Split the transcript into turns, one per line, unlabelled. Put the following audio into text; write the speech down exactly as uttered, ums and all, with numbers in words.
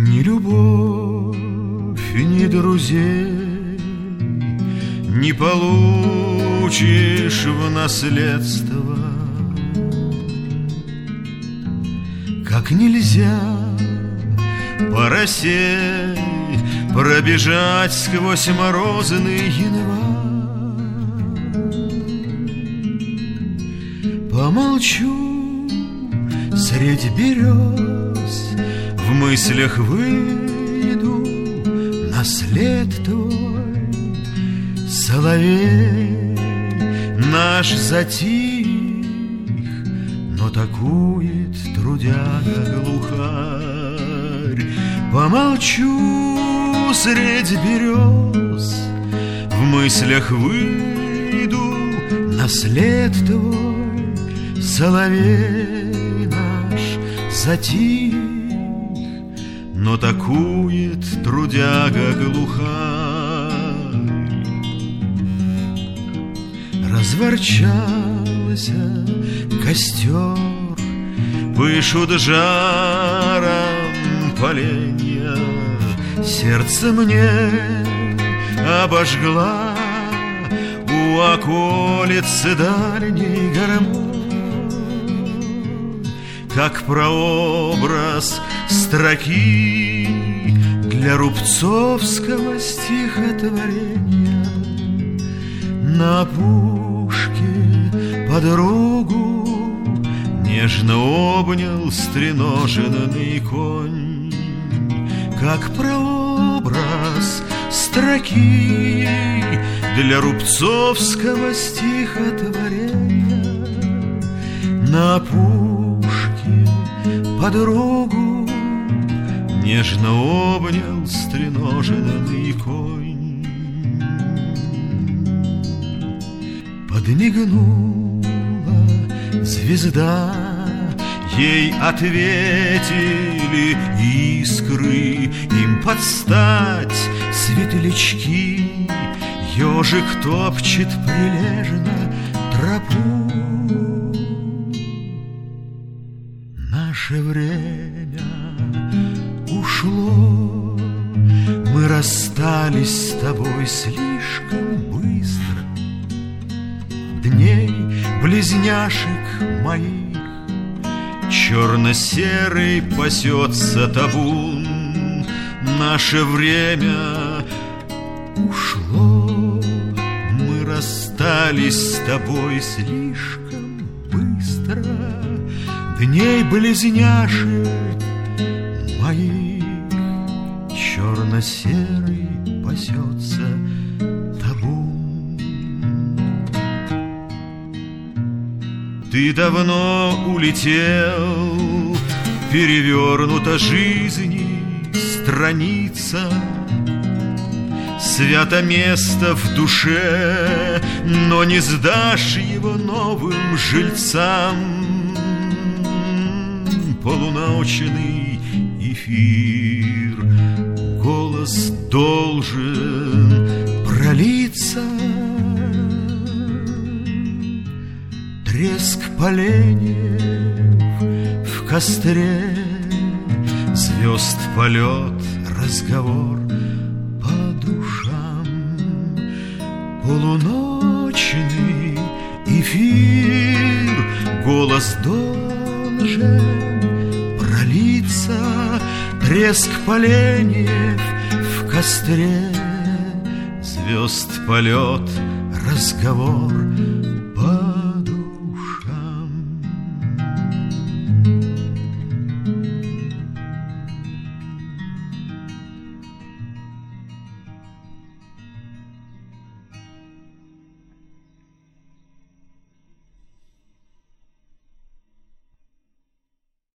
Ни любовь, ни друзей не получишь в наследство. Как нельзя по росе пробежать сквозь морозный январь. Помолчу средь берез, в мыслях выйду на след твой. Соловей наш затих, но такует трудяга глухарь. Помолчу средь берез, в мыслях выйду на след твой. Соловей наш затих, но такует трудяга глухарь. Разворчался костер, пышут жаром поленья. Сердце мне обожгла у околицы дальней гармонь, как прообраз строки для рубцовского стихотворения. На опушке подругу нежно обнял стреноженный конь, как прообраз строки для рубцовского стихотворения. На опушке подругу нежно обнял стреноженный конь. Подмигнула звезда, ей ответили искры, им подстать светлячки. Ежик топчет прилежно тропу. Наше время ушло, мы расстались с тобой слишком быстро. Дней близняшек моих черно-серый пасется табун. Наше время ушло, мы расстались с тобой слишком быстро. Дней близняшек моих черно-серый пасется табун. Ты давно улетел, перевернута жизни страница. Свято место в душе, но не сдашь его новым жильцам. Полуночный эфир, голос должен пролиться. Треск поленьев в костре, звезд полет, разговор по душам. Полуночный эфир, голос должен пролиться. Треск поленьев в костре, звезд полет, разговор